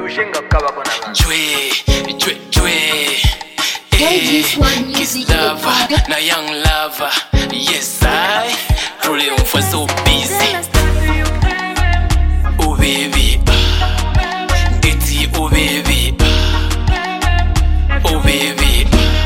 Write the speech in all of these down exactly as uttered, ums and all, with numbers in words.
Jwe, jwe, jwe. Hey, kiss lover, na young lover. Yes, I truly on for so busy. Oh baby, Getty, oh baby, oh baby.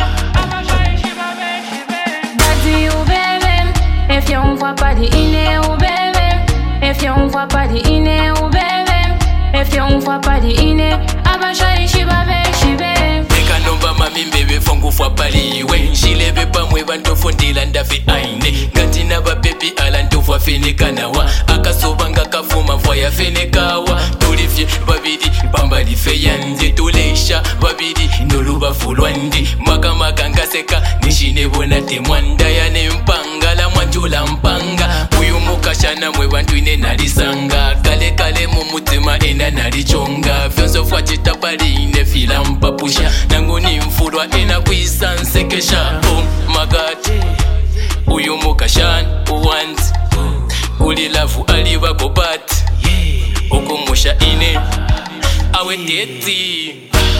Daddy, oh baby, if you on voit pas de inné, oh baby, if you on voit pas de inné, oh baby, if you on voit pas de inné, abashai shibabe shibe. Eka nomba mami mbebe fongu fwa pali we Shilebe pa mwe banto fondila ndafi aine Gantina ba baby ala ntofwa feneka nawa Akasoba nga kafuma fwa ya feneka wa Tulifye babidi bamba li feyande Tulesha babidi noluba fulwandi Maka maka ngaseka nishine bona temwanda ya ne mpanga la mwanjula mpanga Uyu mukashana mwe bantu ine nalisanga Kale kale mumutima ena nalichonga Fyonso fwa chitabali ine fila mpapusha Nangu ni mfurwa ena kuisa nsekesha Oh my God Uyu mukashan uwanti Uli lafu aliwa kobat Okumusha ine Awe teti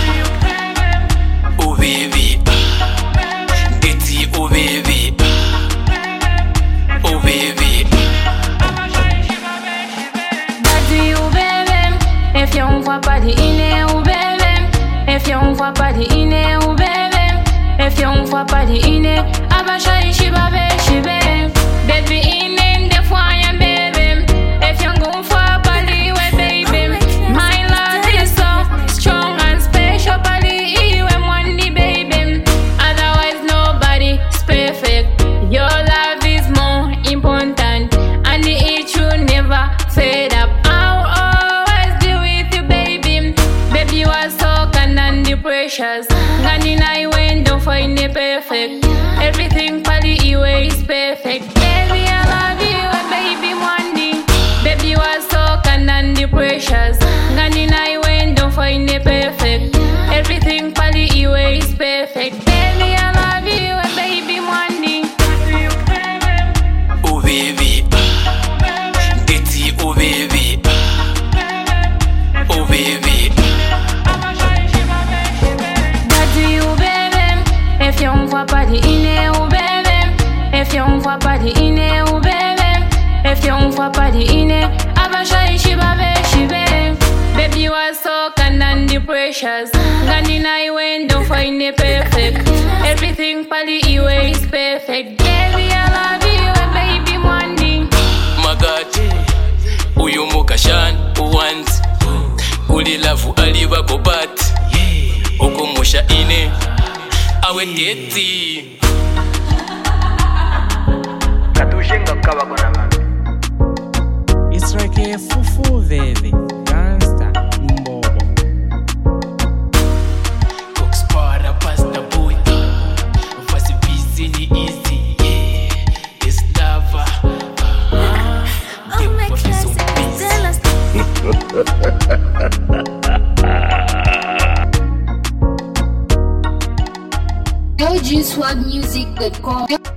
Oh baby Getty oh baby Oh baby Daddy, oh baby, if you on voit pas de inné, oh baby, if you on voit pas de inné, oh baby, if you on voit pas de inné, abashai shibabe shibe. Baby inné de fois ya baby, if you gon' voit pas de ouais baby, my love is so strong and special, pali iwe mwandi baby. Otherwise nobody is perfect. Your love is more important, and it should never fade up. I'll always be with you, baby. Baby, you are so kind and the precious. Ngani na iwe don't find it perfect. Everything pali iwe is perfect. Baby, I love you, and baby, Mwandi. Baby, you are so kind and the precious. Ngani na iwe don't find it perfect. Everything pali iwe is perfect. Baby, I love you, and baby, Mwandi. Oh baby Getty oh baby Oh baby Daddy, oh baby, if you on voit pas de inné, oh baby, if you on voit pas de inné, oh baby, if you on voit pas de inné, abashai shibabe shibe. Baby, you are so kind and the precious. Ngani na iwe don't find it perfect. Everything pali iwe is perfect. Baby, I love you, and baby, Mwandi. My God Uyu mukashan uwanti Uli lafu aliwa kobat Okumusha ine Awe teti It's like a fufu baby, gangsta, mbobo. Cox para pasta boy Vasi busy ni easy Yeah It's lava Oh my classic, Go juice swag music dot com